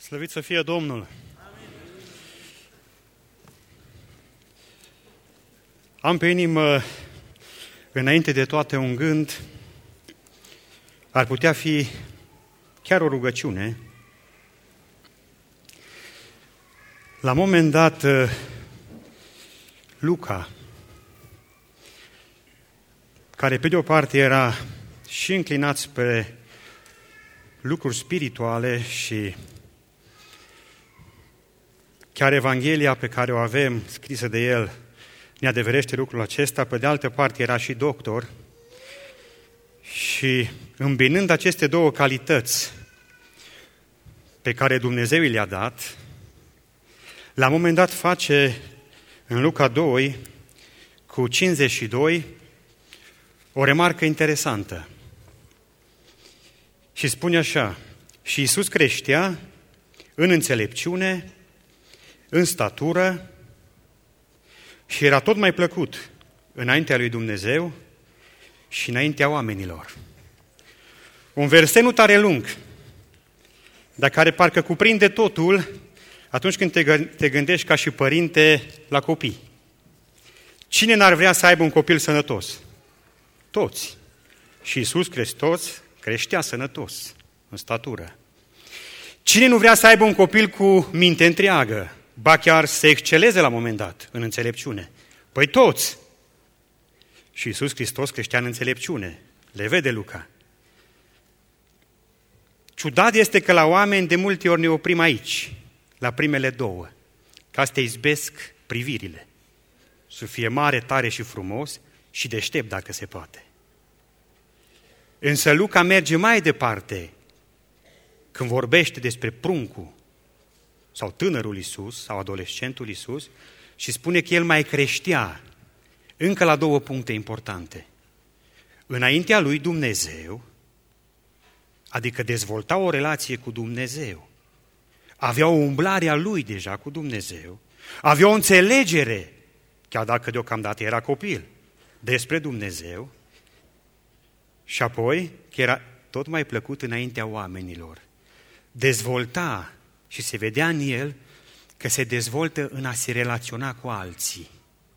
Slăvit să fie Domnul! Am pe inimă, înainte de toate, un gând, ar putea fi chiar o rugăciune. La un moment dat, Luca, care pe de o parte era și înclinat spre lucruri spirituale și chiar Evanghelia pe care o avem scrisă de el ne adeverește lucrul acesta, pe de altă parte era și doctor și îmbinând aceste două calități pe care Dumnezeu le-a dat, la un moment dat face în Luca 2 cu 52 o remarcă interesantă. Și spune așa: și Iisus creștea în înțelepciune, în statură și era tot mai plăcut înaintea lui Dumnezeu și înaintea oamenilor. Un verset nu tare lung, dar care parcă cuprinde totul atunci când te gândești ca și părinte la copii. Cine n-ar vrea să aibă un copil sănătos? Toți. Și Iisus Hristos creștea sănătos, în statură. Cine nu vrea să aibă un copil cu minte întreagă, ba chiar să exceleze la un moment dat în înțelepciune? Păi toți! Și Iisus Hristos creștea în înțelepciune. Le vede Luca. Ciudat este că la oameni de multe ori ne oprim aici, la primele două, ca să te izbesc privirile. Să fie mare, tare și frumos și deștept dacă se poate. Însă Luca merge mai departe când vorbește despre pruncul sau tânărul Iisus sau adolescentul Iisus și spune că el mai creștea încă la două puncte importante. Înaintea lui Dumnezeu, adică dezvolta o relație cu Dumnezeu, avea o umblare a lui deja cu Dumnezeu, avea o înțelegere, chiar dacă deocamdată era copil, despre Dumnezeu, și apoi că era tot mai plăcut înaintea oamenilor. Dezvolta și se vedea în el că se dezvoltă în a se relaționa cu alții.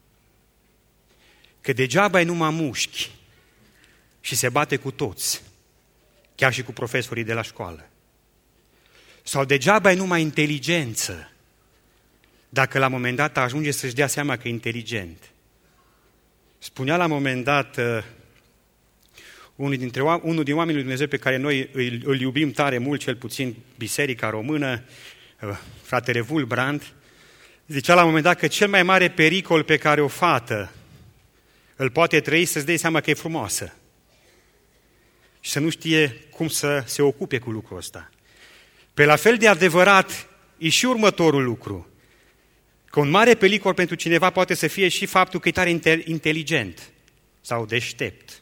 Că degeaba e numai mușchi și se bate cu toți, chiar și cu profesorii de la școală. Sau degeaba e numai inteligență, dacă la un moment dat ajunge să-și dea seama că e inteligent. Spunea la un moment dat unul din oamenii lui Dumnezeu pe care noi îl iubim tare mult, cel puțin Biserica Română, fratele Vulbrand, zicea la un moment dat că cel mai mare pericol pe care o fată îl poate trăi să-ți dai seama că e frumoasă și să nu știe cum să se ocupe cu lucrul ăsta. Pe la fel de adevărat e și următorul lucru, că un mare pericol pentru cineva poate să fie și faptul că e tare inteligent sau deștept.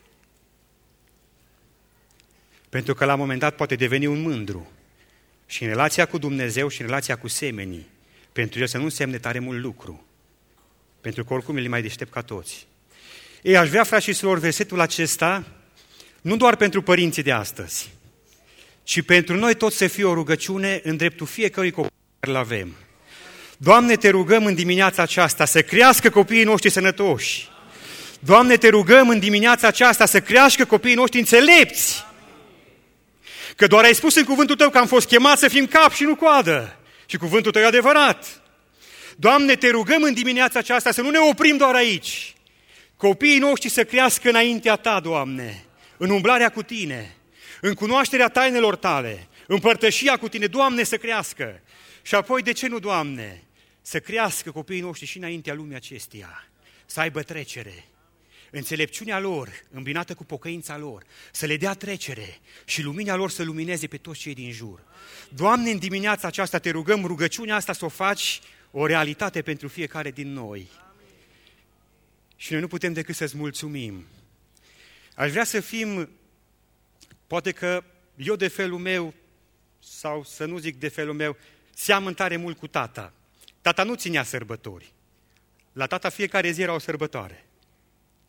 Pentru că la un moment dat poate deveni un mândru și în relația cu Dumnezeu și în relația cu semenii, pentru el să nu însemne tare mult lucru, pentru că oricum el e mai deștept ca toți. Ei, aș vrea, frați și surori, versetul acesta, nu doar pentru părinții de astăzi, ci pentru noi toți să fie o rugăciune în dreptul fiecărui copil care îl avem. Doamne, te rugăm în dimineața aceasta să crească copiii noștri sănătoși. Doamne, te rugăm în dimineața aceasta să crească copiii noștri înțelepți. Că doar ai spus în cuvântul Tău că am fost chemați să fim cap și nu coadă. Și cuvântul Tău e adevărat. Doamne, te rugăm în dimineața aceasta să nu ne oprim doar aici. Copiii noștri să crească înaintea Ta, Doamne, în umblarea cu Tine, în cunoașterea tainelor Tale, în părtășia cu Tine, Doamne, să crească. Și apoi, de ce nu, Doamne, să crească copiii noștri și înaintea lumii acesteia, să aibă trecere. Înțelepciunea lor, îmbinată cu pocăința lor, să le dea trecere și lumina lor să lumineze pe toți cei din jur. Doamne, în dimineața aceasta te rugăm rugăciunea asta să o faci o realitate pentru fiecare din noi. Și noi nu putem decât să-ți mulțumim. Aș vrea să fim, poate că eu de felul meu, sau să nu zic de felul meu, seamăn tare mult cu tata. Tata nu ținea sărbători. La tata fiecare zi era o sărbătoare.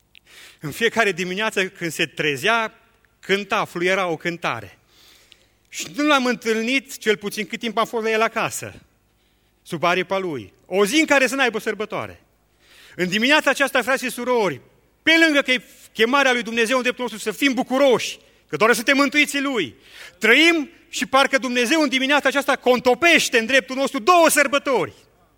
În fiecare dimineață când se trezea, cânta, fluiera o cântare. Și nu l-am întâlnit, cel puțin cât timp am fost la el acasă, sub aripa lui. O zi în care să n-aibă sărbătoare. În dimineața aceasta, frați și surori, pe lângă că e chemarea lui Dumnezeu în dreptul nostru să fim bucuroși, că doar suntem mântuiții Lui, trăim și parcă Dumnezeu în dimineața aceasta contopește în dreptul nostru două sărbători.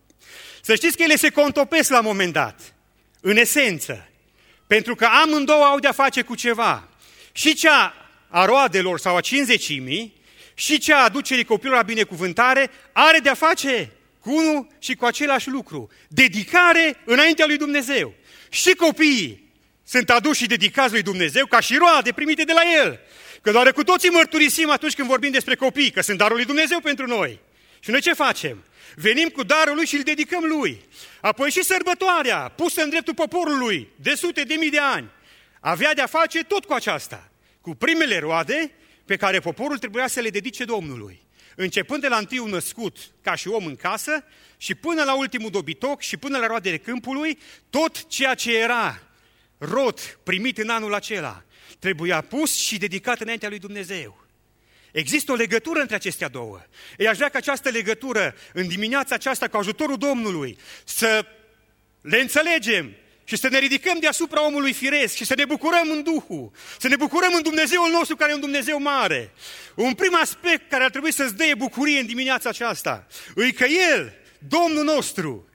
Să știți că ele se contopesc la un moment dat, în esență, pentru că amândouă au de-a face cu ceva. Și cea a roadelor sau a cincizecimii și cea a aducerii copilului la binecuvântare are de-a face cu unul și cu același lucru. Dedicare înaintea lui Dumnezeu. Și copiii sunt aduși și dedicați lui Dumnezeu ca și roade primite de la El. Că doar cu toții mărturisim atunci când vorbim despre copii, că sunt darul lui Dumnezeu pentru noi. Și noi ce facem? Venim cu darul lui și îl dedicăm lui. Apoi și sărbătoarea, pusă în dreptul poporului de sute de mii de ani, avea de-a face tot cu aceasta, cu primele roade pe care poporul trebuia să le dedice Domnului. Începând de la întâiul născut ca și om în casă și până la ultimul dobitoc și până la roadele câmpului, tot ceea ce era rod primit în anul acela trebuia pus și dedicat înaintea lui Dumnezeu. Există o legătură între acestea două. Ei, aș vrea ca această legătură, în dimineața aceasta, cu ajutorul Domnului, să le înțelegem și să ne ridicăm deasupra omului firesc și să ne bucurăm în Duhul, să ne bucurăm în Dumnezeul nostru, care e un Dumnezeu mare. Un prim aspect care ar trebui să-ți dea bucurie în dimineața aceasta, e că El, Domnul nostru,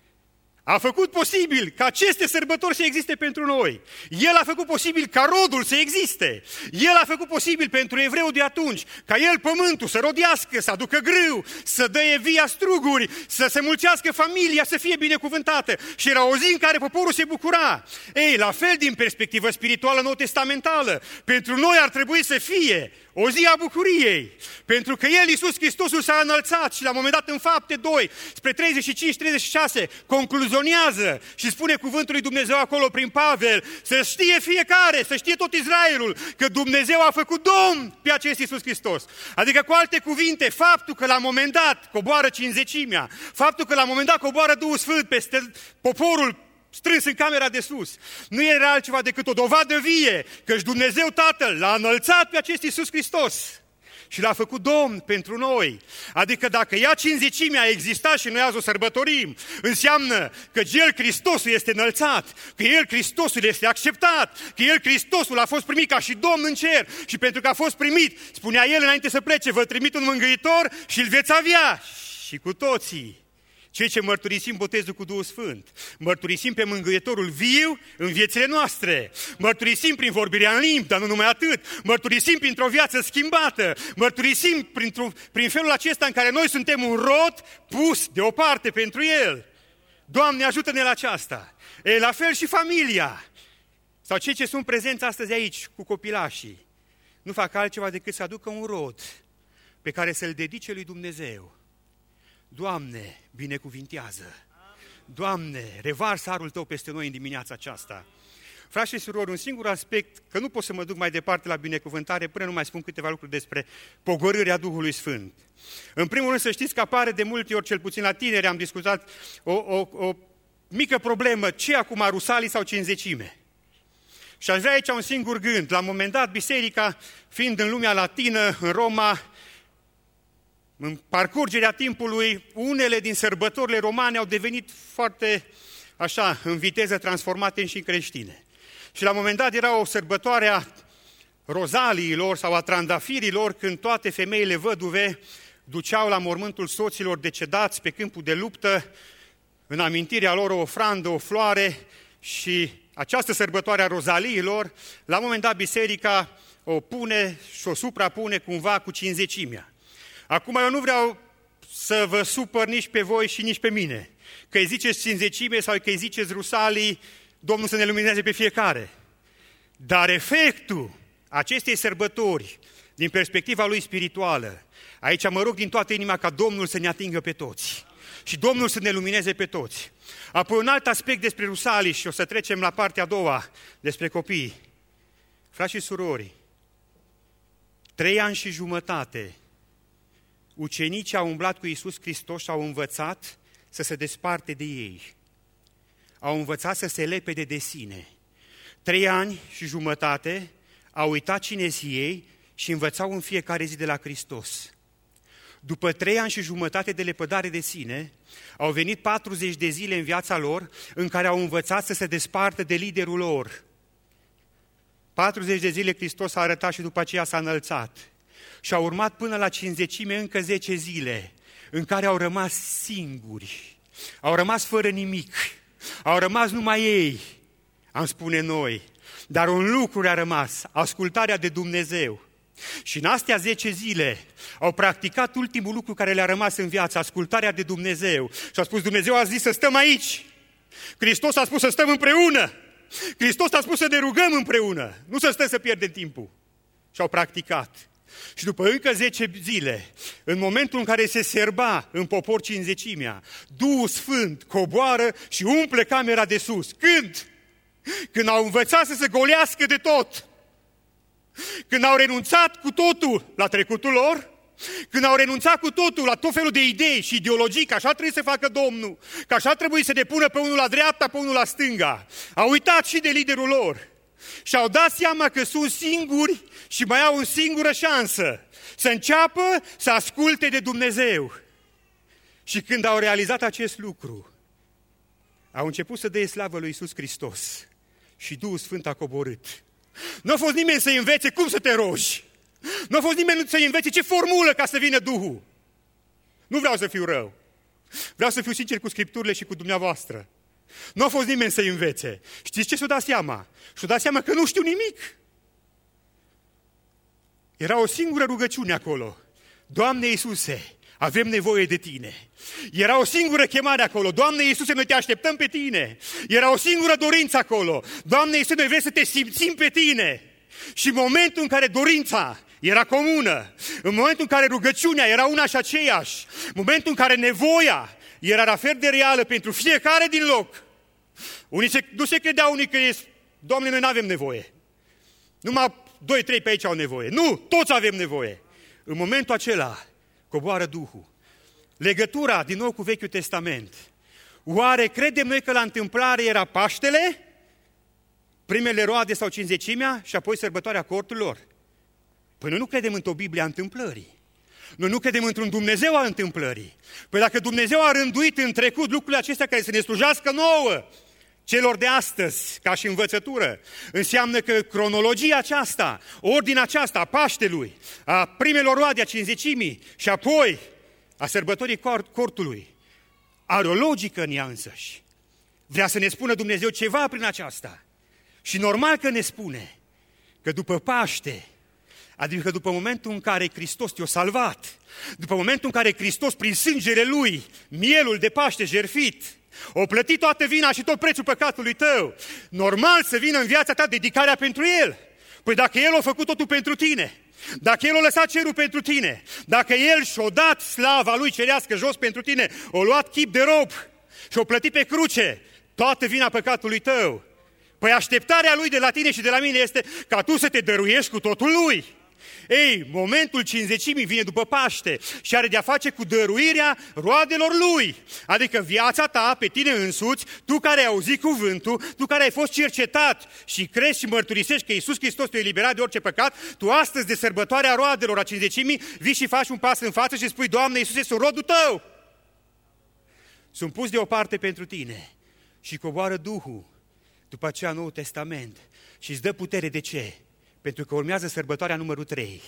a făcut posibil ca aceste sărbători să existe pentru noi. El a făcut posibil ca rodul să existe. El a făcut posibil pentru evreu de atunci ca el pământul să rodească, să aducă grâu, să dăie via struguri, să se mulțească familia, să fie binecuvântată. Și era o zi în care poporul se bucura. Ei, la fel din perspectivă spirituală nou-testamentală, pentru noi ar trebui să fie o zi a bucuriei, pentru că El, Iisus Hristosul, s-a înălțat și la un moment dat în Fapte 2, spre 35-36, concluzionează și spune cuvântul lui Dumnezeu acolo prin Pavel, să știe fiecare, să știe tot Israelul, că Dumnezeu a făcut Domn pe acest Iisus Hristos. Adică, cu alte cuvinte, faptul că la un moment dat coboară cincizecimea, faptul că la un moment dat coboară Duhul Sfânt peste poporul strâns în camera de sus, nu era altceva decât o dovadă vie că-și Dumnezeu Tatăl l-a înălțat pe acest Iisus Hristos și l-a făcut Domn pentru noi. Adică dacă ea cincizecimea a existat și noi azi o sărbătorim, înseamnă că El, Hristosul, este înălțat, că El, Hristosul, este acceptat, că El, Hristosul, a fost primit ca și Domn în cer și pentru că a fost primit, spunea El înainte să plece, vă trimit un mângâitor și îl veți avea. Și cu toții cei ce mărturisim botezul cu Duhul Sfânt, mărturisim pe Mângâietorul viu în viețile noastre, mărturisim prin vorbirea în limbi, dar nu numai atât, mărturisim printr-o viață schimbată, mărturisim prin felul acesta în care noi suntem un rod pus deoparte pentru El. Doamne, ajută-ne la aceasta! E, la fel și familia, sau cei ce sunt prezenți astăzi aici cu copilașii, nu fac altceva decât să aducă un rod pe care să-l dedice lui Dumnezeu. Doamne, binecuvintează! Doamne, revarsă harul Tău peste noi în dimineața aceasta. Frați și surori, un singur aspect, că nu pot să mă duc mai departe la binecuvântare până nu mai spun câteva lucruri despre pogorârea Duhului Sfânt. În primul rând să știți că apare de multe ori, cel puțin la tineri, am discutat o mică problemă, ce acum, rusalii sau cincizecime? Și aș vrea aici un singur gând. La un moment dat, biserica, fiind în lumea latină, în Roma, în parcurgerea timpului, unele din sărbătorile romane au devenit foarte, așa, în viteză transformate și în creștine. Și la un moment dat era o sărbătoare a rozaliilor sau a trandafirilor, când toate femeile văduve duceau la mormântul soților decedați pe câmpul de luptă, în amintirea lor o ofrandă, o floare, și această sărbătoare a rozaliilor, la un moment dat biserica o pune și o suprapune cumva cu cincizecimea. Acum eu nu vreau să vă supăr nici pe voi și nici pe mine, că îi ziceți cincizecime sau că îi ziceți rusalii, Domnul să ne lumineze pe fiecare. Dar efectul acestei sărbători, din perspectiva lui spirituală, aici mă rog din toată inima ca Domnul să ne atingă pe toți și Domnul să ne lumineze pe toți. Apoi un alt aspect despre rusalii și o să trecem la partea a doua, despre copii. Frați și surori, 3 ani și jumătate ucenicii au umblat cu Iisus Hristos și au învățat să se desparte de ei. Au învățat să se lepede de sine. 3 ani și jumătate au uitat cine-s ei și învățau în fiecare zi de la Hristos. După 3 ani și jumătate de lepădare de sine, au venit 40 de zile în viața lor în care au învățat să se despartă de liderul lor. 40 de zile Hristos a arătat și după aceea s-a înălțat. Și au urmat până la cinzecime încă 10 zile în care au rămas singuri, au rămas fără nimic, au rămas numai ei, am spune noi. Dar un lucru a rămas, ascultarea de Dumnezeu. Și în astea 10 zile au practicat ultimul lucru care le-a rămas în viață, ascultarea de Dumnezeu. Și au spus, Dumnezeu a zis să stăm aici. Hristos a spus să stăm împreună. Hristos a spus să ne rugăm împreună, nu să stăm să pierdem timpul. Și au practicat. Și după încă 10 zile, în momentul în care se serba în popor cinzecimea, Duhul Sfânt coboară și umple camera de sus. Când? Când au învățat să se golească de tot. Când au renunțat cu totul la trecutul lor, când au renunțat cu totul la tot felul de idei și ideologii, că așa trebuie să facă Domnul, că așa trebuie să ne pună pe unul la dreapta, pe unul la stânga, au uitat și de liderul lor și au dat seama că sunt singuri și mai au o singură șansă, să înceapă să asculte de Dumnezeu. Și când au realizat acest lucru, au început să dea slavă lui Iisus Hristos și Duhul Sfânt a coborât. Nu a fost nimeni să-i învețe cum să te rogi. Nu a fost nimeni să-i învețe ce formulă ca să vină Duhul. Nu vreau să fiu rău. Vreau să fiu sincer cu Scripturile și cu dumneavoastră. Nu a fost nimeni să-i învețe. Știți ce s-o dat seama? Și-o dat seama că nu știu nimic. Era o singură rugăciune acolo. Doamne Iisuse, avem nevoie de Tine. Era o singură chemare acolo. Doamne Iisuse, noi te așteptăm pe Tine. Era o singură dorință acolo. Doamne Iisuse, noi vrem să te simțim pe Tine. Și în momentul în care dorința era comună, în momentul în care rugăciunea era una și aceeași, în momentul în care nevoia era la fel de reală pentru fiecare din loc, nu se credea unii că Doamne, noi nu avem nevoie. Numai 2-3 pe aici au nevoie. Nu, toți avem nevoie. În momentul acela coboară Duhul. Legătura din nou cu Vechiul Testament. Oare credem noi că la întâmplare era Paștele, primele roade sau cinzecimea și apoi sărbătoarea corturilor? Păi noi nu credem într-o Biblie a întâmplării. Noi nu credem într-un Dumnezeu a întâmplării. Păi dacă Dumnezeu a rânduit în trecut lucrurile acestea care să ne slujească nouă, celor de astăzi, ca și învățătură, înseamnă că cronologia aceasta, ordinea aceasta a Paștelui, a primelor roade, a cinzecimii și apoi a sărbătorii cortului, are o logică în ea însăși. Vrea să ne spună Dumnezeu ceva prin aceasta. Și normal că ne spune că după Paște, adică după momentul în care Hristos te-a salvat, după momentul în care Hristos, prin sângele Lui, mielul de Paște jertfit, o plătit toată vina și tot prețul păcatului tău, normal să vină în viața ta dedicarea pentru El. Păi dacă El a făcut totul pentru tine, dacă El a lăsat cerul pentru tine, dacă El și-a dat slava Lui cerească jos pentru tine, a luat chip de rob și a plătit pe cruce toată vina păcatului tău, păi așteptarea Lui de la tine și de la mine este ca tu să te dăruiești cu totul Lui. Ei, momentul cinzecimii vine după Paște și are de-a face cu dăruirea roadelor Lui. Adică viața ta, pe tine însuți, tu care ai auzit cuvântul, tu care ai fost cercetat și crezi și mărturisești că Iisus Hristos te-a eliberat de orice păcat, tu astăzi de sărbătoarea roadelor a cinzecimii vii și faci un pas în față și spui, Doamne Iisuse, sunt rodul Tău. Sunt pus deoparte pentru tine și coboară Duhul după aceea Noul Testament și îți dă putere. De ce? Pentru că urmează sărbătoarea numărul 3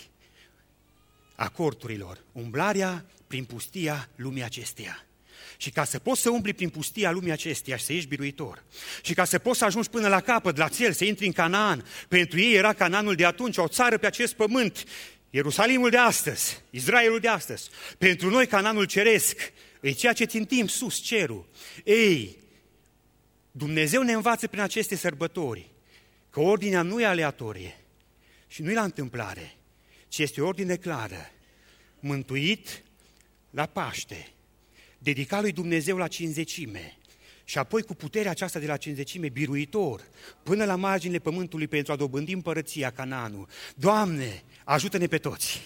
a corturilor, umblarea prin pustia lumii acesteia. Și ca să poți să umbli prin pustia lumii acesteia și să ieși biruitor, și ca să poți să ajungi până la capăt, la țel, să intri în Canaan, pentru ei era Canaanul de atunci, o țară pe acest pământ, Ierusalimul de astăzi, Israelul de astăzi. Pentru noi Canaanul ceresc e ceea ce țintim sus, cerul. Ei, Dumnezeu ne învață prin aceste sărbători că ordinea nu e aleatorie și nu e la întâmplare, ci este o ordine clară. Mântuit la Paște, dedicat lui Dumnezeu la cinzecime și apoi cu puterea aceasta de la cinzecime biruitor până la marginile pământului pentru a dobândi împărăția Canaanul. Doamne, ajută-ne pe toți!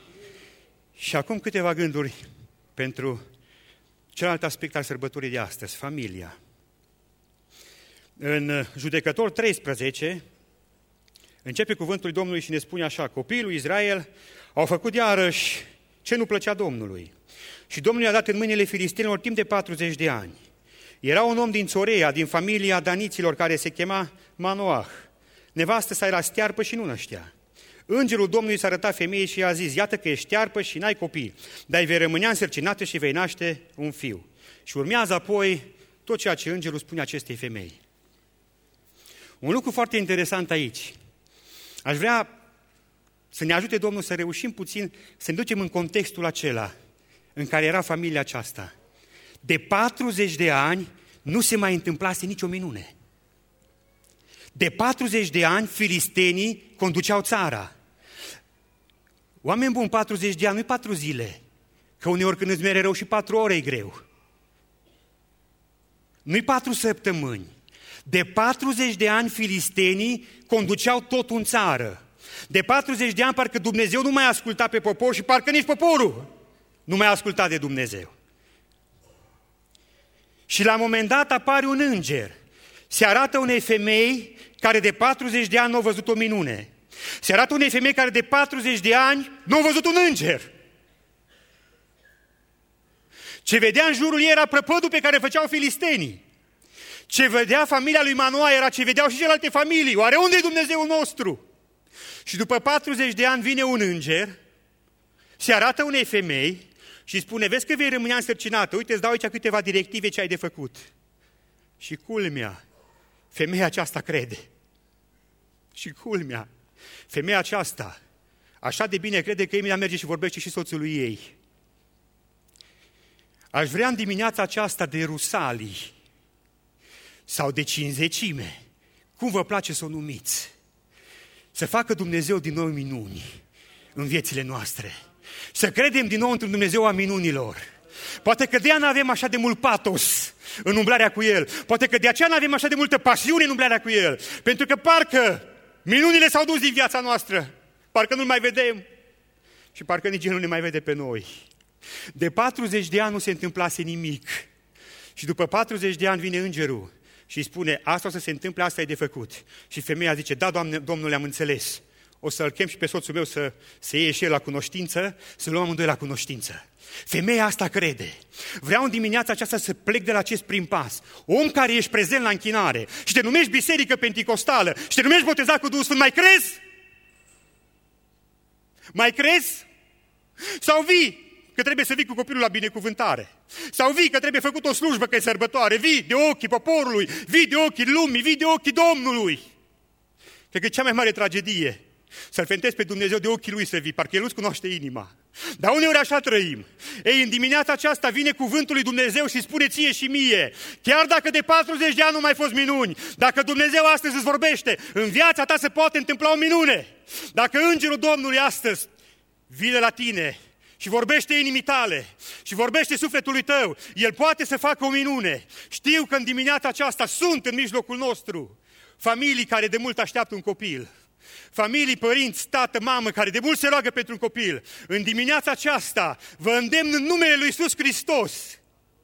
Și acum câteva gânduri pentru celălalt aspect al sărbătorii de astăzi, familia. În Judecători 13, Începe cuvântul Domnului și ne spune așa: copiii lui Israel au făcut iarăși ce nu plăcea Domnului. Și Domnul i-a dat în mâinile filistenilor timp de 40 de ani. Era un om din Țorea, din familia daniților, care se chema Manoah. Nevastă sa era stearpă și nu năștea. Îngerul Domnului s-a arătat femeii și i-a zis: iată că ești stearpă și n-ai copii, dar vei rămânea însărcinată și vei naște un fiu. Și urmează apoi tot ceea ce îngerul spune acestei femei. Un lucru foarte interesant aici. Aș vrea să ne ajute Domnul să reușim puțin să ne ducem în contextul acela în care era familia aceasta. De 40 de ani nu se mai întâmplase nicio minune. De 40 de ani filistenii conduceau țara. Oameni buni, 40 de ani nu-i 4 zile, că uneori când îți mere rău și 4 ore e greu. Nu-i 4 săptămâni. De 40 de ani filistenii conduceau tot în țară. De 40 de ani parcă Dumnezeu nu mai asculta pe popor și parcă nici poporul nu mai asculta de Dumnezeu. Și la un moment dat apare un înger. Se arată unei femei care de 40 de ani nu a văzut o minune. Se arată unei femei care de 40 de ani nu a văzut un înger. Ce vedea în jurul ei era prăpădul pe care făceau filistenii. Ce vedea familia lui Manoah era ce vedeau și celelalte familii. Oare unde e Dumnezeul nostru? Și după 40 de ani vine un înger, se arată unei femei și spune: vezi că vei rămâne însărcinată, uite, îți dau aici câteva directive ce ai de făcut. Și culmea, femeia aceasta crede. Și culmea, femeia aceasta așa de bine crede că imediat merge și vorbește și soțului ei. Aș vrea în dimineața aceasta de rusalii sau de cinzecime, cum vă place să o numiți, să facă Dumnezeu din nou minuni în viețile noastre. Să credem din nou într-un Dumnezeu a minunilor. Poate că de aia nu avem așa de mult patos în umblarea cu El. Poate că de aceea nu avem așa de multă pasiune în umblarea cu El. Pentru că parcă minunile s-au dus din viața noastră. Parcă nu-L mai vedem. Și parcă nici El nu ne mai vede pe noi. De 40 de ani nu se întâmplase nimic. Și după 40 de ani vine îngerul și îi spune: asta o să se întâmple, asta e de făcut. Și femeia zice: da, Doamne, Domnule, am înțeles. O să-l chem și pe soțul meu să iei și el la cunoștință, să luăm amândoi la cunoștință. Femeia asta crede. Vreau în dimineața aceasta să plec de la acest prim pas. Om care ești prezent la închinare și te numești biserică penticostală și te numești botezat cu Duhul Sfânt, mai crezi? Mai crezi? Sau vii că trebuie să vii cu copilul la binecuvântare? Sau vii că trebuie făcut o slujbă că e sărbătoare? Vii de ochii poporului, vii de ochii lumii, vii de ochii Domnului. Cred că e cea mai mare tragedie să-L fentezi pe Dumnezeu de ochii Lui să vii, parcă El nu-ți cunoaște inima. Dar uneori așa trăim. Ei, în dimineața aceasta vine cuvântul lui Dumnezeu și spune ție și mie: chiar dacă de 40 de ani nu mai fost minuni, dacă Dumnezeu astăzi îți vorbește, în viața ta se poate întâmpla o minune. Dacă îngerul Domnului astăzi vine la tine și vorbește inimii tale și vorbește sufletului tău, El poate să facă o minune. Știu că în dimineața aceasta sunt în mijlocul nostru familii care de mult așteaptă un copil. Familii, părinți, tată, mamă, care de mult se roagă pentru un copil. În dimineața aceasta vă îndemn în numele Lui Iisus Hristos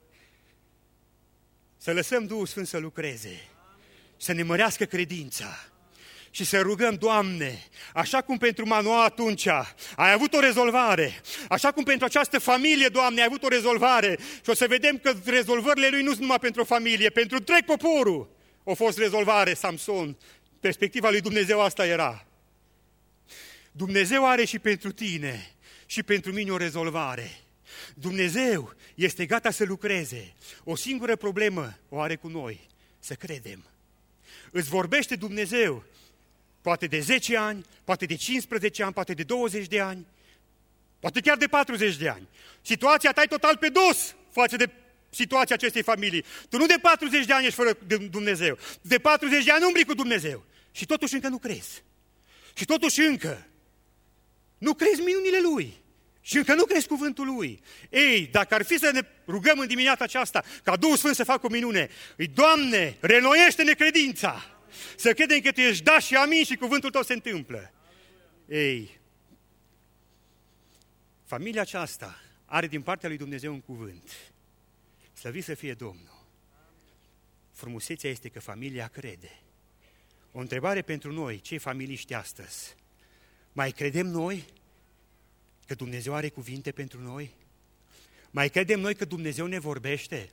să lăsăm Duhul Sfânt să lucreze, să ne mărească credința și să rugăm: Doamne, așa cum pentru Manoah atunci ai avut o rezolvare, așa cum pentru această familie, Doamne, ai avut o rezolvare, și o să vedem că rezolvările Lui nu sunt numai pentru o familie, pentru întreg poporul a fost rezolvare. Samson, perspectiva lui Dumnezeu asta era. Dumnezeu are și pentru tine și pentru mine o rezolvare. Dumnezeu este gata să lucreze. O singură problemă o are cu noi: să credem. Îți vorbește Dumnezeu, poate de 10 ani, poate de 15 ani, poate de 20 de ani, poate chiar de 40 de ani. Situația ta e total pe dos față de situația acestei familii. Tu nu de 40 de ani ești fără Dumnezeu, de 40 de ani umbli cu Dumnezeu și totuși încă nu crezi. Și totuși încă nu crezi minunile Lui și încă nu crezi cuvântul Lui. Ei, dacă ar fi să ne rugăm în dimineața aceasta ca Duhul Sfânt să facă o minune, Doamne, renoiește-ne credința, să credem că Tu ești da și amin și cuvântul Tău se întâmplă. Ei, familia aceasta are din partea lui Dumnezeu un cuvânt. Slăvit să fie Domnul. Frumusețea este că familia crede. O întrebare pentru noi, cei familiști astăzi. Mai credem noi că Dumnezeu are cuvinte pentru noi? Mai credem noi că Dumnezeu ne vorbește?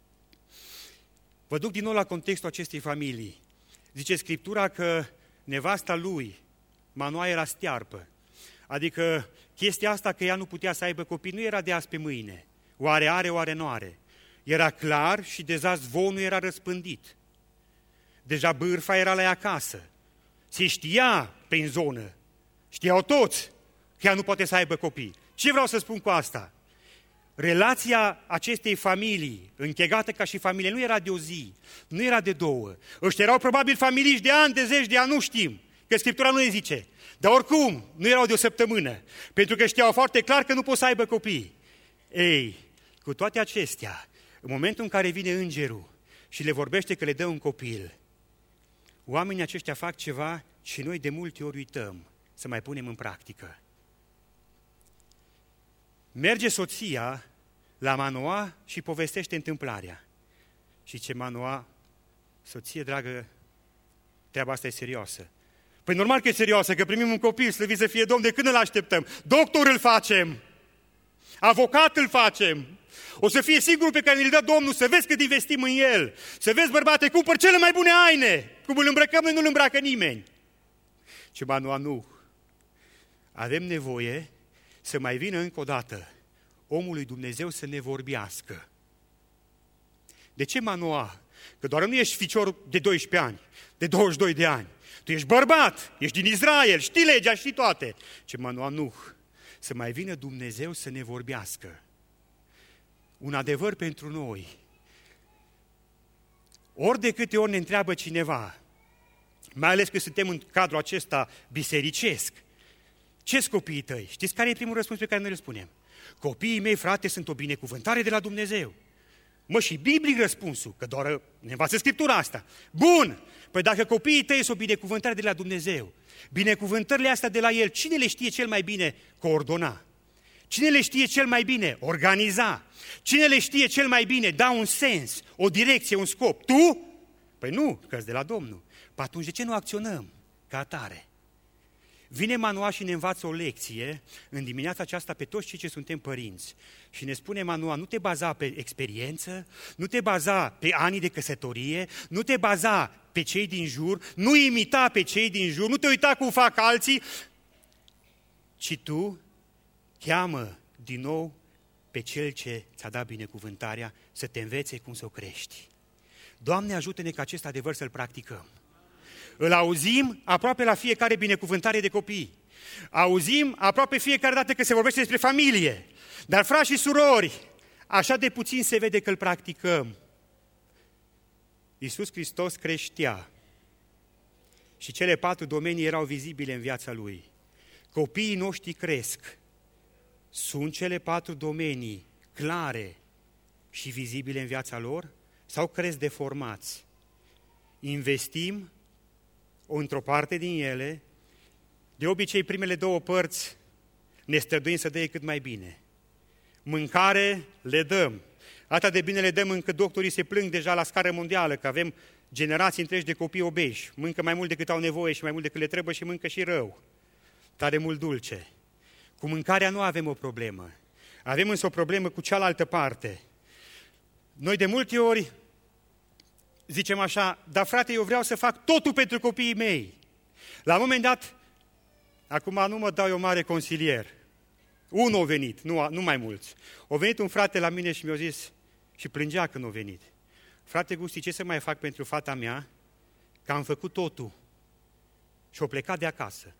Vă duc din nou la contextul acestei familii. Zice Scriptura că nevasta lui, Manoa, era stearpă. Adică chestia asta că ea nu putea să aibă copii nu era de azi pe mâine. Oare are, oare nu are. Era clar și deja zvonul era răspândit. Deja bârfa era la ea acasă. Se știa prin zonă. Știau toți că ea nu poate să aibă copii. Ce vreau să spun cu asta? Relația acestei familii, închegată ca și familie, nu era de o zi, nu era de două. Ăștia erau probabil familii de ani, de zeci de ani, nu știm, că Scriptura nu ne zice. Dar oricum, nu erau de o săptămână, pentru că știau foarte clar că nu pot să aibă copii. Ei, cu toate acestea, în momentul în care vine îngerul și le vorbește că le dă un copil, oamenii aceștia fac ceva și noi de multe ori uităm să mai punem în practică. Merge soția la Manoa și povestește întâmplarea. Și ce Manoa, soție dragă, treaba asta e serioasă. Păi normal că e serioasă, că primim un copil, slăvit să fie Domn, de când îl așteptăm? Doctor îl facem, avocat îl facem, o să fie singurul pe care îl dă Domnul, să vezi cât investim în el, să vezi, bărbate, cumpăr cele mai bune haine, cum îl îmbrăcăm noi, nu îl îmbracă nimeni. Și Manoa, nu, avem nevoie să mai vină încă o dată omul lui Dumnezeu să ne vorbească. De ce Manoa? Că doar nu ești ficior de 12 ani, de 22 de ani. Tu ești bărbat, ești din Israel, știi legea, știi toate. Ce Manoa, nu, să mai vină Dumnezeu să ne vorbească. Un adevăr pentru noi. Ori de câte ori ne întreabă cineva, mai ales că suntem în cadrul acesta bisericesc, ce-s copiii tăi? Știți care e primul răspuns pe care noi îl spunem? Copiii mei, frate, sunt o binecuvântare de la Dumnezeu. Mă, și biblic răspunsul, că doar ne învață Scriptura asta. Bun! Păi dacă copiii tăi sunt o binecuvântare de la Dumnezeu, binecuvântările astea de la El, cine le știe cel mai bine coordona? Cine le știe cel mai bine organiza? Cine le știe cel mai bine da un sens, o direcție, un scop? Tu? Păi nu, că-s de la Domnul. Păi atunci de ce nu acționăm ca atare? Vine Manoa și ne învață o lecție în dimineața aceasta pe toți cei ce suntem părinți. Și ne spune Manoa, nu te baza pe experiență, nu te baza pe ani de căsătorie, nu te baza pe cei din jur, nu imita pe cei din jur, nu te uita cum fac alții, ci tu cheamă din nou pe Cel ce ți-a dat binecuvântarea să te învețe cum să o crești. Doamne, ajută-ne ca acest adevăr să-l practicăm. Îl auzim aproape la fiecare binecuvântare de copii. Auzim aproape fiecare dată că se vorbește despre familie. Dar, frați și surori, așa de puțin se vede că îl practicăm. Iisus Hristos creștea și cele 4 domenii erau vizibile în viața Lui. Copiii noștri cresc. Sunt cele 4 domenii clare și vizibile în viața lor sau cresc deformați? Investim într-o parte din ele, de obicei primele 2 părți ne străduim să dea cât mai bine. Mâncare le dăm. Atât de bine le dăm încât doctorii se plâng deja la scară mondială, că avem generații întregi de copii obeși. Mâncă mai mult decât au nevoie și mai mult decât le trebuie și mâncă și rău. Tare mult dulce. Cu mâncarea nu avem o problemă. Avem însă o problemă cu cealaltă parte. Noi de multe ori zicem așa, dar frate, eu vreau să fac totul pentru copiii mei. La un moment dat, acum nu mă dau eu mare consilier, unul a venit, nu mai mulți. A venit un frate la mine și mi-a zis, și plângea când a venit, frate Gusti, ce să mai fac pentru fata mea, că am făcut totul și a plecat de acasă.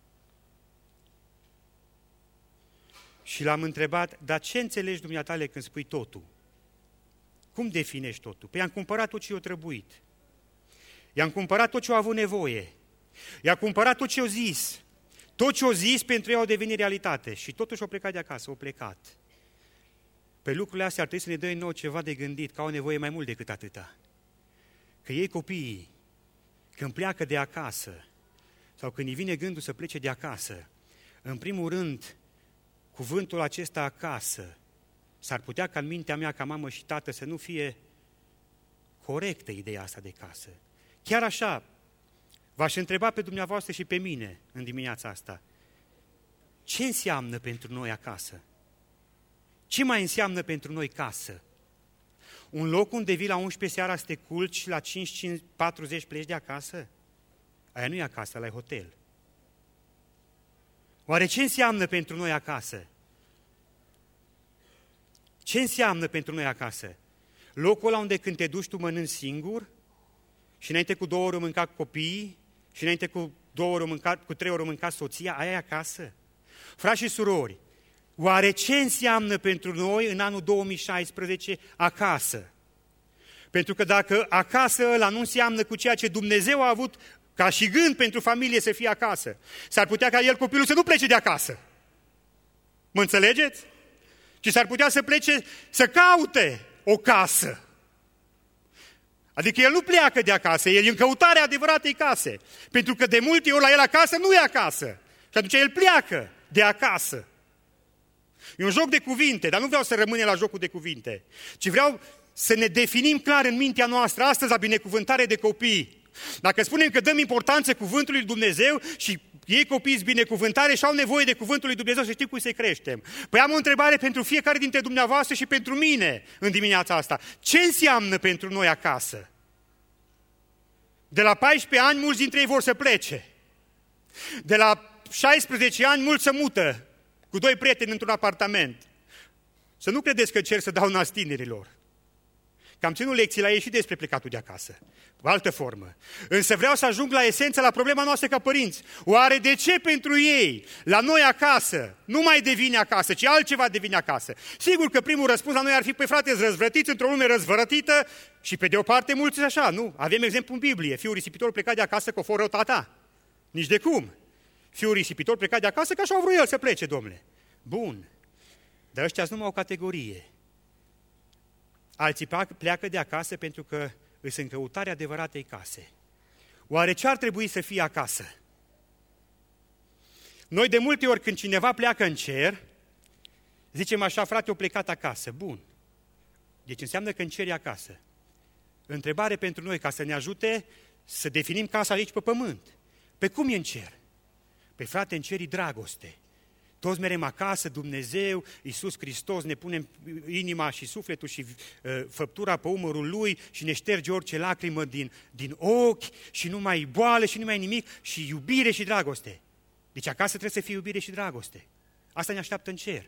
Și l-am întrebat, dar ce înțelegi dumneatale când spui totul? Cum definești totul? Păi i-am cumpărat tot ce i-a trebuit. I-am cumpărat tot ce a avut nevoie. I-am cumpărat tot ce a zis. Tot ce a zis pentru ea a devenit realitate. Și totuși a plecat de acasă, a plecat. Pe lucrurile astea ar trebui să ne dea nou ceva de gândit, că au nevoie mai mult decât atâta. Că ei copiii, când pleacă de acasă, sau când îi vine gândul să plece de acasă, în primul rând, cuvântul acesta acasă, s-ar putea ca în mintea mea, ca mamă și tată, să nu fie corectă ideea asta de casă. Chiar așa, V-aș întreba pe dumneavoastră și pe mine în dimineața asta. Ce înseamnă pentru noi acasă? Ce mai înseamnă pentru noi casă? Un loc unde vii la 11 seara să te culci și la 5:40 pleci de acasă? Aia nu e acasă, ăla e hotel. Oare ce înseamnă pentru noi acasă? Ce înseamnă pentru noi acasă? Locul ăla unde când te duci tu mănânci singur și înainte cu 2 ore mânca copiii și înainte cu 3 ore mânca soția, aia e acasă? Frați și surori, oare ce înseamnă pentru noi în anul 2016 acasă? Pentru că dacă acasă ăla nu înseamnă cu ceea ce Dumnezeu a avut ca și gând pentru familie să fie acasă, s-ar putea ca el, copilul, să nu plece de acasă. Mă înțelegeți? Ci s-ar putea să plece să caute o casă. Adică el nu pleacă de acasă, el e în căutarea adevăratei case. Pentru că de multe ori la el acasă nu e acasă. Și atunci el pleacă de acasă. E un joc de cuvinte, dar nu vreau să rămânem la jocul de cuvinte, ci vreau să ne definim clar în mintea noastră astăzi la binecuvântare de copii. Dacă spunem că dăm importanță cuvântului lui Dumnezeu și ei copiii sunt binecuvântare și au nevoie de cuvântul lui Dumnezeu, să știm cum să creștem. Păi am o întrebare pentru fiecare dintre dumneavoastră și pentru mine în dimineața asta. Ce înseamnă pentru noi acasă? De la 14 ani mulți dintre ei vor să plece. De la 16 ani mulți se mută cu 2 prieteni într-un apartament. Să nu credeți că cer să dau nas tinerilor. Că am ținut lecții la ei și despre plecatul de acasă. O altă formă. Însă vreau să ajung la esență, la problema noastră ca părinți. Oare de ce pentru ei, la noi acasă, nu mai devine acasă, ci altceva devine acasă? Sigur că primul răspuns la noi ar fi, păi frate, răzvrătiți într-o lume răzvrătită și pe de o parte mulți așa, nu? Avem exemplu în Biblie. Fiul risipitor pleca de acasă că o rău tata. Nici de cum. Fiul risipitor pleca de acasă că așa a vrut el să plece, domnule. Bun. Dar ăștia sunt numai o categorie. Alții pleacă de acasă pentru că îs în căutarea adevăratei case. Oare ce ar trebui să fie acasă? Noi de multe ori când cineva pleacă în cer, zicem așa, frate, o plecat acasă. Bun. Deci înseamnă că în cer e acasă. Întrebare pentru noi, ca să ne ajute să definim casa aici pe pământ. Pe cum e în cer? Păi frate, în cer e dragoste. Toți merem acasă, Dumnezeu, Iisus Hristos, ne punem inima și sufletul și făptura pe umărul Lui și ne șterge orice lacrimă din ochi și nu mai boală și nu mai nimic și iubire și dragoste. Deci acasă trebuie să fie iubire și dragoste. Asta ne așteaptă în cer.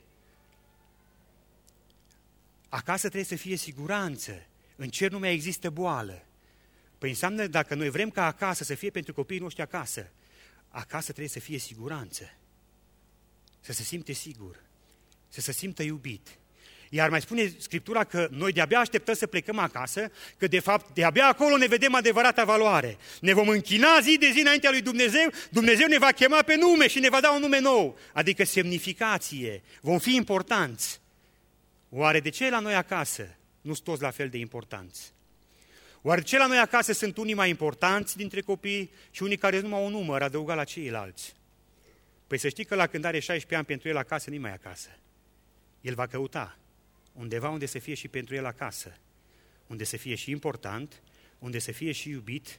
Acasă trebuie să fie siguranță. În cer nu mai există boală. Păi înseamnă, dacă noi vrem ca acasă să fie pentru copiii noștri acasă, acasă trebuie să fie siguranță. Să se simte sigur, să se simtă iubit. Iar mai spune Scriptura că noi de-abia așteptăm să plecăm acasă, că de fapt de-abia acolo ne vedem adevărata valoare. Ne vom închina zi de zi înaintea lui Dumnezeu, Dumnezeu ne va chema pe nume și ne va da un nume nou, adică semnificație, vom fi importanți. Oare de ce la noi acasă nu sunt toți la fel de importanți? Oare de ce la noi acasă sunt unii mai importanți dintre copii și unii care numai un număr adăugat la ceilalți? Păi să știi că la când are 16 ani, pentru el acasă nu-i mai acasă. El va căuta undeva unde să fie și pentru el acasă, unde să fie și important, unde să fie și iubit,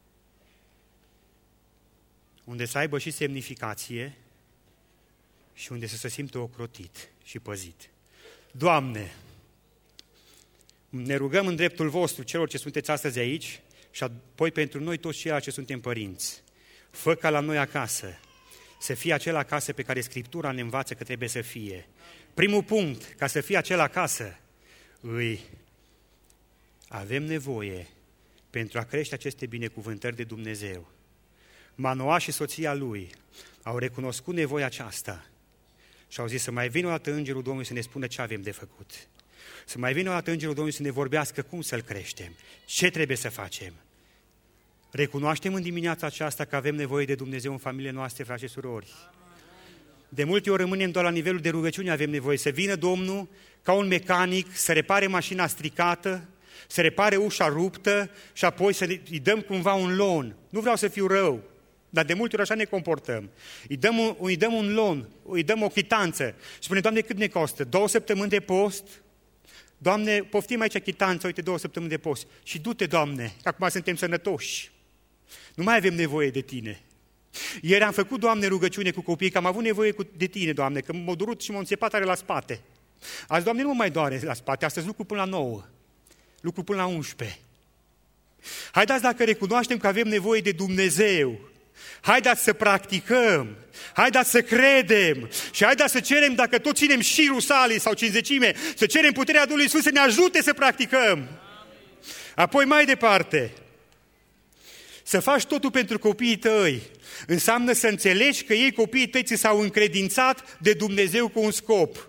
unde să aibă și semnificație și unde să se simtă ocrotit și păzit. Doamne, ne rugăm în dreptul vostru, celor ce sunteți astăzi aici, și apoi pentru noi toți ceilalți ce suntem părinți. Fă ca la noi acasă să fie acela acasă pe care Scriptura ne învață că trebuie să fie. Primul punct, ca să fie acela acasă, avem nevoie pentru a crește aceste binecuvântări de Dumnezeu. Manoah și soția lui au recunoscut nevoia aceasta și au zis să mai vină o dată Îngerul Domnului să ne spună ce avem de făcut. Să mai vină o dată Îngerul Domnului să ne vorbească cum să-L creștem, ce trebuie să facem. Recunoaștem în dimineața aceasta că avem nevoie de Dumnezeu în familiile noastre, frați și surori. De multe ori rămânem doar la nivelul de rugăciune, avem nevoie să vină Domnul ca un mecanic, să repare mașina stricată, să repare ușa ruptă și apoi să îi dăm cumva un loan. Nu vreau să fiu rău, dar de multe ori așa ne comportăm. Îi dăm un loan, îi dăm o chitanță. Spune, Doamne, cât ne costă? 2 săptămâni de post? Doamne, poftim aici chitanță, uite 2 săptămâni de post. Și du-te, Doamne, că acum suntem sănătoși. Nu mai avem nevoie de Tine. Ieri am făcut, Doamne, rugăciune cu copiii, că am avut nevoie de Tine, Doamne, că m-a durut și m-a înțepat tare la spate. Azi, Doamne, nu mă mai doare la spate, astăzi lucru până la 9, lucru până la 11. Haideți, dacă recunoaștem că avem nevoie de Dumnezeu, haideți să practicăm, haideți să credem și haideți să cerem, dacă tot ținem șirul salii sau cinzecime, să cerem puterea Duhului Sfânt să ne ajute să practicăm. Apoi mai departe, să faci totul pentru copiii tăi înseamnă să înțelegi că ei, copiii tăi, ți s-au încredințat de Dumnezeu cu un scop.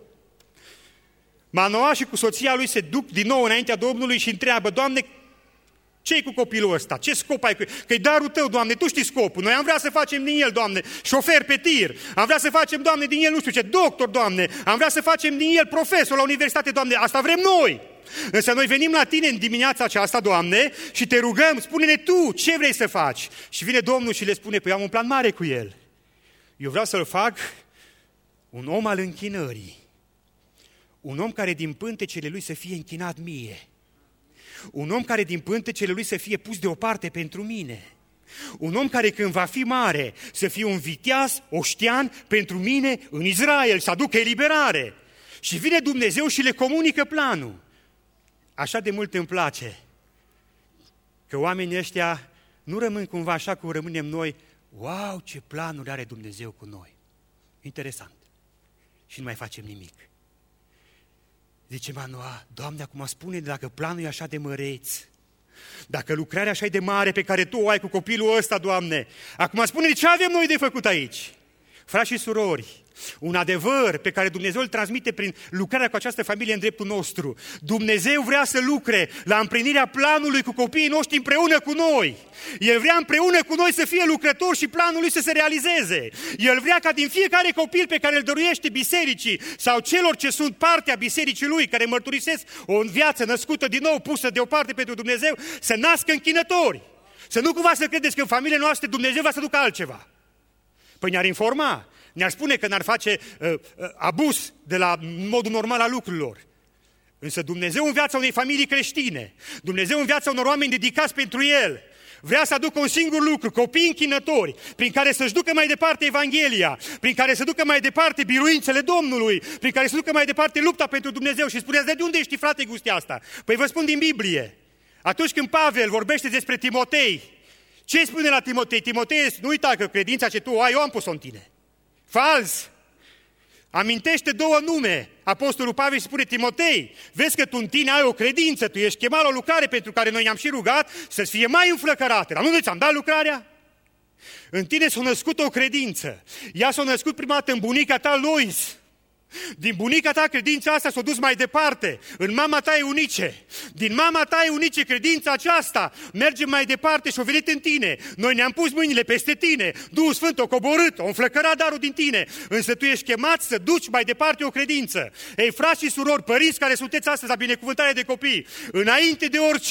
Manoa și cu soția lui se duc din nou înaintea Domnului și întreabă: Doamne, ce-i cu copilul ăsta? Ce scop ai cu el? Că-i darul Tău, Doamne, Tu știi scopul. Noi am vrea să facem din el, Doamne, șofer pe tir. Am vrea să facem, Doamne, din el nu știu ce, doctor, Doamne. Am vrea să facem din el profesor la universitate, Doamne. Asta vrem noi. Însă noi venim la Tine în dimineața aceasta, Doamne, și Te rugăm, spune-ne Tu ce vrei să faci. Și vine Domnul și le spune: păi am un plan mare cu el. Eu vreau să-l fac un om al închinării. Un om care din pântecele lui să fie închinat mie. Un om care din pântecele lui să fie pus deoparte pentru mine. Un om care când va fi mare să fie un viteaz, oștean pentru mine în Israel, să aducă eliberare. Și vine Dumnezeu și le comunică planul. Așa de mult îmi place că oamenii ăștia nu rămân cumva așa cum rămânem noi. Wow, ce planuri are Dumnezeu cu noi. Interesant. Și nu mai facem nimic. Zice Manoa: Doamne, acum spune, dacă planul e așa de măreț, dacă lucrarea așa e de mare pe care Tu o ai cu copilul ăsta, Doamne, acum spune ce avem noi de făcut aici. Frați și surori, un adevăr pe care Dumnezeu îl transmite prin lucrarea cu această familie în dreptul nostru. Dumnezeu vrea să lucre la împlinirea planului cu copiii noștri împreună cu noi. El vrea împreună cu noi să fie lucrător și planul lui să se realizeze. El vrea ca din fiecare copil pe care îl dăruiește bisericii sau celor ce sunt partea bisericii lui, care mărturisesc o viață născută din nou, pusă deoparte pentru Dumnezeu, să nască închinători. Să nu cumva să credeți că în familiile noastre Dumnezeu va să ducă altceva. Păi ne-ar informa, ne-ar spune că n-ar face abuz de la modul normal al lucrurilor. Însă Dumnezeu în viața unei familii creștine, Dumnezeu în viața unor oameni dedicați pentru El, vrea să aducă un singur lucru: copii închinători, prin care să-și ducă mai departe Evanghelia, prin care să ducă mai departe biruințele Domnului, prin care să ducă mai departe lupta pentru Dumnezeu. Și spuneți: de unde știi, frate, gustia asta? Păi vă spun din Biblie. Atunci când Pavel vorbește despre Timotei, ce îi spune la Timotei? Timotei, nu uita că credința ce tu ai, eu am pus-o în tine. Fals! Amintește două nume. Apostolul Pavel spune: Timotei, vezi că tu în tine ai o credință, tu ești chemat la o lucrare pentru care noi ne-am și rugat să-ți fie mai înflăcărată. Dar nu noi ți-am dat lucrarea? În tine s-a născut o credință. Ea s-a născut prima dată în bunica ta, Lois. Din bunica ta credința asta s-a dus mai departe, în mama ta Eunice. Din mama ta Eunice credința aceasta merge mai departe și a venit în tine. Noi ne-am pus mâinile peste tine, Duhul Sfânt a coborât, a înflăcărat darul din tine, însă tu ești chemat să duci mai departe o credință. Ei, frați și surori, părinți care sunteți astăzi la binecuvântare de copii, înainte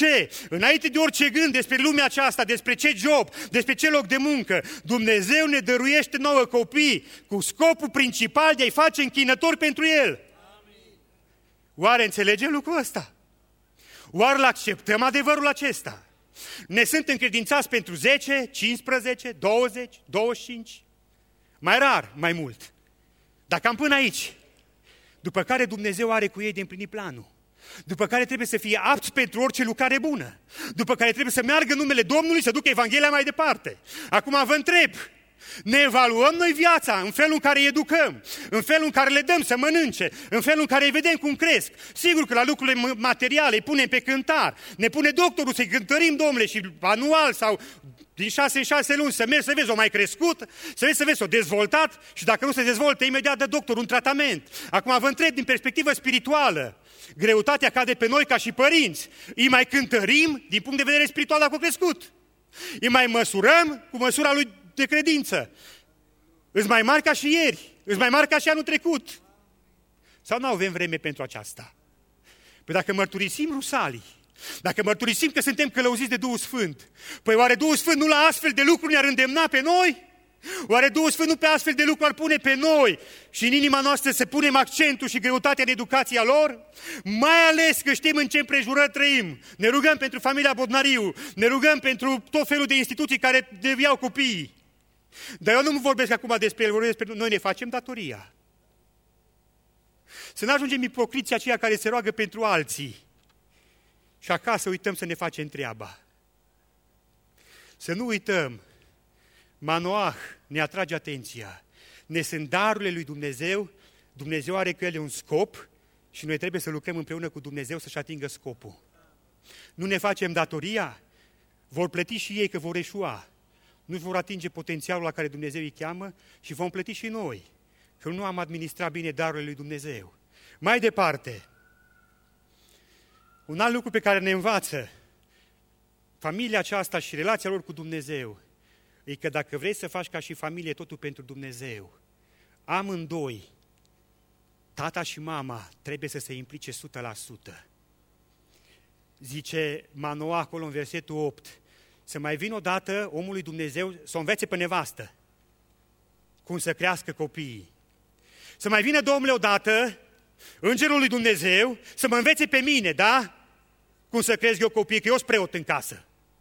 de orice gând despre lumea aceasta, despre ce job, despre ce loc de muncă, Dumnezeu ne dăruiește nouă copii cu scopul principal de a-i face închinători pentru El. Amin. Oare înțelegem lucrul ăsta? Oare acceptăm adevărul acesta? Ne sunt încredințați pentru 10, 15, 20, 25? Mai rar, mai mult. Dar cam până aici. După care Dumnezeu are cu ei de împlinit planul. După care trebuie să fie apți pentru orice lucrare bună. După care trebuie să meargă în numele Domnului, să ducă Evanghelia mai departe. Acum vă întreb, ne evaluăm noi viața în felul în care îi educăm, în felul în care le dăm să mănânce, în felul în care îi vedem cum cresc. Sigur că la lucrurile materiale îi punem pe cântar, ne pune doctorul să-i cântărim, domnule, și anual sau din 6 în 6 luni să mergi să vezi, o mai crescut, să vezi, o dezvoltat și dacă nu se dezvoltă, imediat dă doctorul un tratament. Acum vă întreb din perspectivă spirituală, greutatea cade pe noi ca și părinți. Îi mai cântărim din punct de vedere spiritual dacă a crescut. Îi mai măsurăm cu măsura lui de credință. Îți mai mari ca și ieri, îți mai mari ca și anul trecut. Sau nu avem vreme pentru aceasta? Păi dacă mărturisim rusalii, dacă mărturisim că suntem călăuziți de Duhul Sfânt, păi oare Duhul Sfânt nu la astfel de lucruri ne-ar îndemna pe noi? Oare Duhul Sfânt nu pe astfel de lucruri ar pune pe noi și în inima noastră să punem accentul și greutatea în educația lor? Mai ales că știm în ce împrejurări trăim. Ne rugăm pentru familia Bodnariu, ne rugăm pentru tot felul de instituții care deviau copiii. Dar eu nu vorbesc acum despre el, vorbesc despre noi ne facem datoria. Să nu ajungem ipocriții aceia care se roagă pentru alții și acasă uităm să ne facem treaba. Să nu uităm, Manoah ne atrage atenția. Ne sunt darurile lui Dumnezeu, Dumnezeu are cu ele un scop și noi trebuie să lucrăm împreună cu Dumnezeu să-și atingă scopul. Nu ne facem datoria, vor plăti și ei că vor eșua. Nu vor atinge potențialul la care Dumnezeu îi cheamă și vom plăti și noi, că nu am administrat bine darurile lui Dumnezeu. Mai departe, un alt lucru pe care ne învață familia aceasta și relația lor cu Dumnezeu, e că dacă vrei să faci ca și familie totul pentru Dumnezeu, amândoi, tata și mama, trebuie să se implice 100%. Zice Manoah acolo în versetul 8, să mai vină odată omul lui Dumnezeu să o învețe pe nevastă cum să crească copiii. Să mai vină, Domnule, odată îngerul lui Dumnezeu să mă învețe pe mine, da? Cum să cresc eu copiii, că eu sunt preot în casă.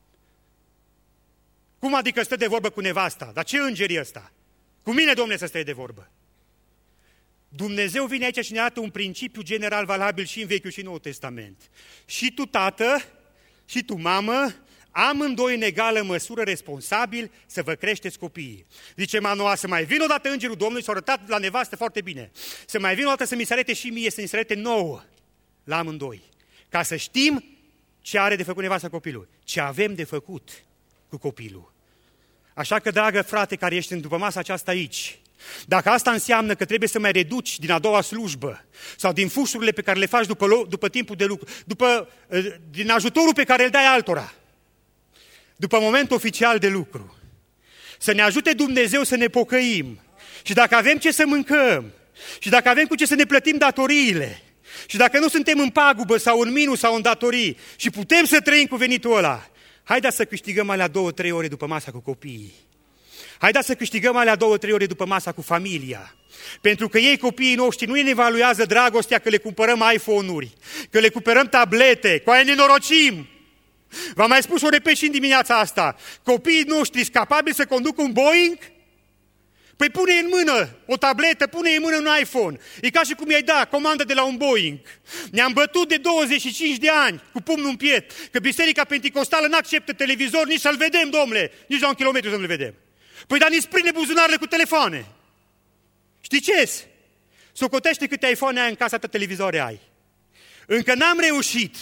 Cum adică stă de vorbă cu nevasta? Dar ce înger e ăsta? Cu mine, Domnule, să stai de vorbă. Dumnezeu vine aici și ne arată un principiu general valabil și în Vechiul și în Noul Testament. Și tu, tată, și tu, mamă, amândoi în egală măsură responsabil să vă creșteți copiii. Zice Manoah, să mai vină odată îngerul Domnului, s-a arătat la nevastă foarte bine. Să mai vină odată să mi se arate și mie, să mi se arate nouă la amândoi. Ca să știm ce are de făcut nevasta copilul, ce avem de făcut cu copilul. Așa că, dragă frate care ești după masa aceasta aici, dacă asta înseamnă că trebuie să mai reduci din a doua slujbă sau din fușurile pe care le faci după timpul de lucru, din ajutorul pe care îl dai altora, după momentul oficial de lucru, să ne ajute Dumnezeu să ne pocăim și dacă avem ce să mâncăm și dacă avem cu ce să ne plătim datoriile și dacă nu suntem în pagubă sau în minus sau în datorii și putem să trăim cu venitul ăla, haideți să câștigăm alea 2-3 ore după masa cu copiii. Haideți să câștigăm alea 2-3 ore după masa cu familia. Pentru că ei, copiii noștri, nu ne evaluează dragostea că le cumpărăm iPhone-uri, că le cumpărăm tablete, cu aia ne norocim. V-am mai spus, o repet și în dimineața asta, copiii noștri sunt capabili să conducă un Boeing? Păi pune în mână o tabletă, pune în mână un iPhone. E ca și cum i-ai da comandă de la un Boeing. Ne-am bătut de 25 de ani cu pumnul în piept, că Biserica Penticostală nu acceptă televizor, nici să-l vedem, domnule, nici la 1 kilometru să nu-l vedem. Păi dar ne-ți prinde buzunarele cu telefoane. Știi ce-s? Socotește câte iPhone ai în casa ta, televizoare ai. Încă n-am reușit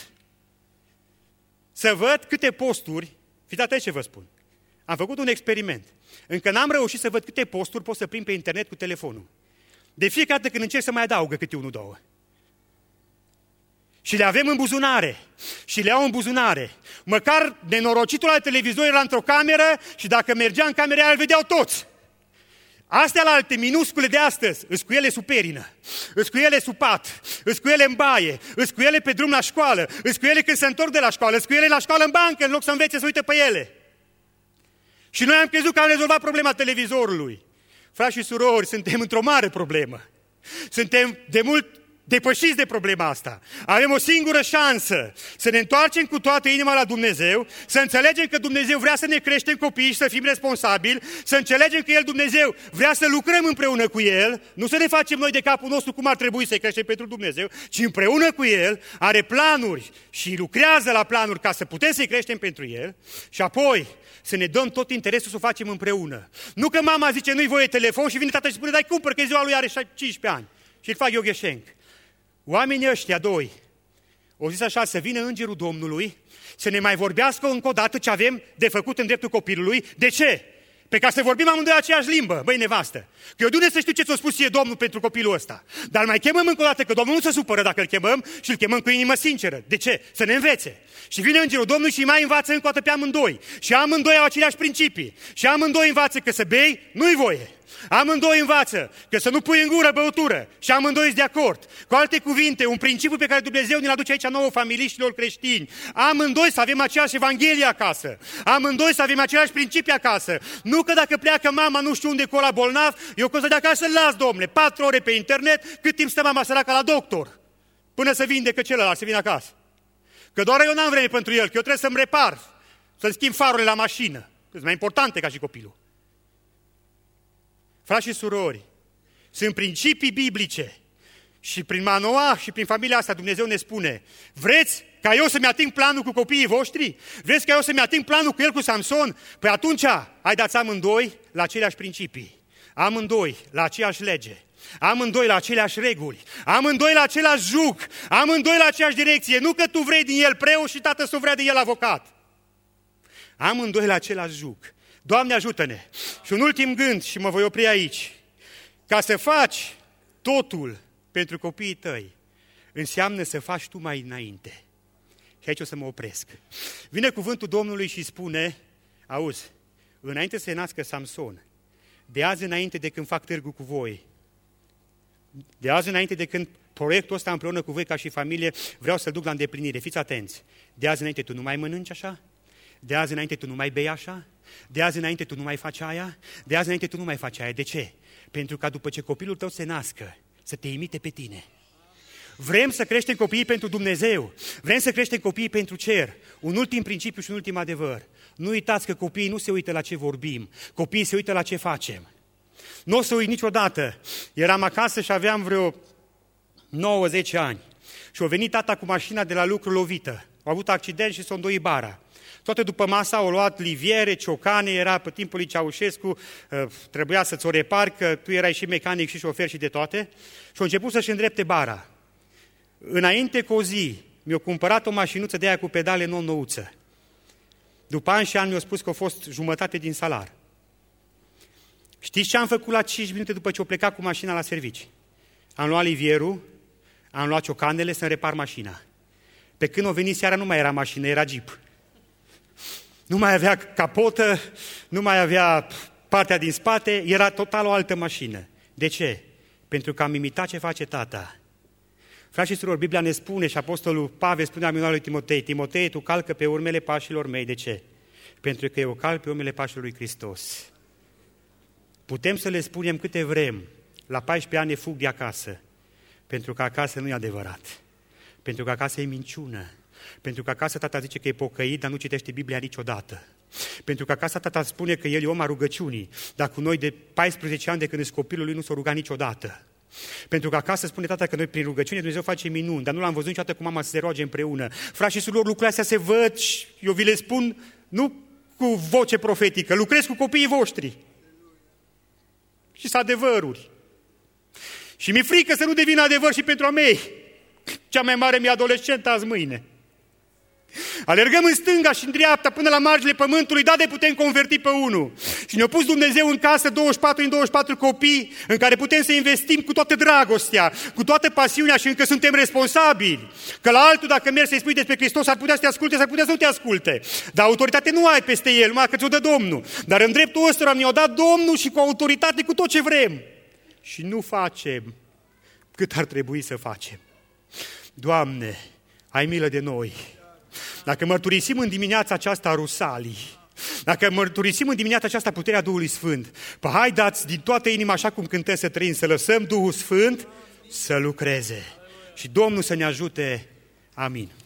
să văd câte posturi, fiți atenți ce vă spun. Am făcut un experiment. Încă n-am reușit să văd câte posturi pot să prind pe internet cu telefonul. De fiecare dată când încerc să mai adaugă câte 1-2. Și le avem în buzunare. Și le au în buzunare. Măcar nenorocitul al televizor era într-o cameră și dacă mergea în camera aia îl vedeau toți. Astea la alte minuscule de astăzi, îs cu ele sub perină, îs cu ele sub pat, îs cu ele în baie, îs cu ele pe drum la școală, îs cu ele când se întorc de la școală, îs cu ele la școală în bancă, în loc să învețe să uite pe ele. Și noi am crezut că am rezolvat problema televizorului. Frați și surori, suntem într-o mare problemă. Suntem de mult depășiți de problema asta. Avem o singură șansă să ne întoarcem cu toată inima la Dumnezeu, să înțelegem că Dumnezeu vrea să ne creștem copiii și să fim responsabili, să înțelegem că El, Dumnezeu, vrea să lucrăm împreună cu El, nu să ne facem noi de capul nostru cum ar trebui să-i creștem pentru Dumnezeu, ci împreună cu El are planuri și lucrează la planuri ca să putem să-i creștem pentru El și apoi să ne dăm tot interesul să o facem împreună. Nu că mama zice nu-i voie telefon și vine tata și spune dai cumpăr că ziua lui are 15 ani și îl fac eu gheșenc. Oamenii ăștia doi au zis așa, să vină îngerul Domnului să ne mai vorbească încă o dată ce avem de făcut în dreptul copilului. De ce? Pe ca să vorbim amândoi aceeași limbă, băi nevastă. Că eu de unde să știu ce ți-a spus ție Domnul pentru copilul ăsta. Dar mai chemăm încă o dată, că Domnul nu se supără dacă îl chemăm și îl chemăm cu inimă sinceră. De ce? Să ne învețe. Și vine îngerul Domnului și mai învață încă o dată pe amândoi. Și amândoi au aceleași principii. Și amândoi învață că să bei nu-i voie. Amândoi învață că să nu pui în gură băutură și amândoi sunt de acord. Cu alte cuvinte, un principiu pe care Dumnezeu ne-l aduce aici nouă familiștilor creștini. Amândoi să avem aceeași Evanghelie acasă. Amândoi să avem aceleași principii acasă. Nu că dacă pleacă mama nu știu unde cola bolnav, eu că de acasă îl las, domnule, 4 ore pe internet, cât timp stă mama săracă la doctor. Până să vindecă celălalt, să vină acasă. Că doar eu n-am vreme pentru el, că eu trebuie să-mi repar, să-mi schimb farurile la mașină. Sunt mai importante ca și copilul. Frați și surori, sunt principii biblice și prin Manoah și prin familia asta Dumnezeu ne spune: vreți ca eu să-mi ating planul cu copiii voștri? Vreți ca eu să-mi ating planul cu el, cu Samson? Păi atunci, haideți amândoi la aceleași principii, amândoi la aceeași lege, amândoi la aceleași reguli, amândoi la același jug, amândoi la aceeași direcție. Nu că tu vrei din el preot și tată să vrea din el avocat. Amândoi la același jug. Doamne ajută-ne! Și un ultim gând și mă voi opri aici. Ca să faci totul pentru copiii tăi, înseamnă să faci tu mai înainte. Și aici o să mă opresc. Vine cuvântul Domnului și spune: auzi, înainte să se nască Samson, de azi înainte de când fac târgul cu voi, de azi înainte de când proiectul ăsta împreună cu voi ca și familie vreau să-l duc la îndeplinire, fiți atenți, de azi înainte tu nu mai mănânci așa? De azi înainte tu nu mai bei așa? De azi înainte tu nu mai faci aia? De azi înainte tu nu mai faci aia. De ce? Pentru ca după ce copilul tău se nască, să te imite pe tine. Vrem să creștem copiii pentru Dumnezeu. Vrem să creștem copiii pentru cer. Un ultim principiu și un ultim adevăr. Nu uitați că copiii nu se uită la ce vorbim. Copiii se uită la ce facem. Nu o să uit niciodată. Eram acasă și aveam vreo 9-10 ani. Și a venit tata cu mașina de la lucru lovită. A avut accident și s-a îndoit bara. Toate după masa au luat liviere, ciocane, era pe timpul lui Ceaușescu, trebuia să-ți o repari, că tu erai și mecanic și șofer și de toate. Și a început să-și îndrepte bara. Înainte cu o zi, mi-a cumpărat o mașinuță de aia cu pedale nou-nouță. După ani și ani mi-a spus că a fost jumătate din salar. Știți ce am făcut la 5 minute după ce o plecat cu mașina la servici? Am luat livierul, am luat ciocanele să-mi repar mașina. Pe când o venit seara nu mai era mașină, era Jeep. Nu mai avea capotă, nu mai avea partea din spate, era total o altă mașină. De ce? Pentru că am imitat ce face tata. Frați și surori, Biblia ne spune și Apostolul Pavel spune la minunea lui Timotei: Timotei, tu calcă pe urmele pașilor mei. De ce? Pentru că eu calc pe urmele pașilor lui Hristos. Putem să le spunem câte vrem, la 14 ani fug de acasă, pentru că acasă nu e adevărat, pentru că acasă e minciună, pentru că acasă tata zice că e pocăit, dar nu citește Biblia niciodată. Pentru că acasă tata spune că el e om a rugăciunii, dar cu noi de 14 ani de când ești copilul lui nu s-a rugat niciodată. Pentru că acasă spune tata că noi prin rugăciune Dumnezeu face minuni, dar nu l-am văzut niciodată cu mama să se roage împreună. Frați și surori, lucrurile astea se văd și eu vi le spun nu cu voce profetică, lucrez cu copiii voștri. Și sunt adevăruri. Și mi-e frică să nu devină adevăr și pentru a mei. Cea mai mare mi-e adolescentă azi mâine. Alergăm în stânga și în dreapta până la marginile pământului, da, de putem converti pe unul. Și ne-a pus Dumnezeu în casă 24 în 24 copii în care putem să investim cu toată dragostea, cu toată pasiunea și încă suntem responsabili. Că la altul, dacă mergi să-i spui despre Hristos, ar putea să te asculte, s-ar putea să nu te asculte. Dar autoritate nu ai peste el, numai că ți-o dă Domnul. Dar în dreptul ăsta ne-a dat Domnul și cu autoritate cu tot ce vrem. Și nu facem cât ar trebui să facem. Doamne, ai milă de noi. Dacă mărturisim în dimineața aceasta rusalii, dacă mărturisim în dimineața aceasta puterea Duhului Sfânt, păi haideți din toată inima, așa cum cântăm să trăim, să lăsăm Duhul Sfânt să lucreze. Și Domnul să ne ajute. Amin.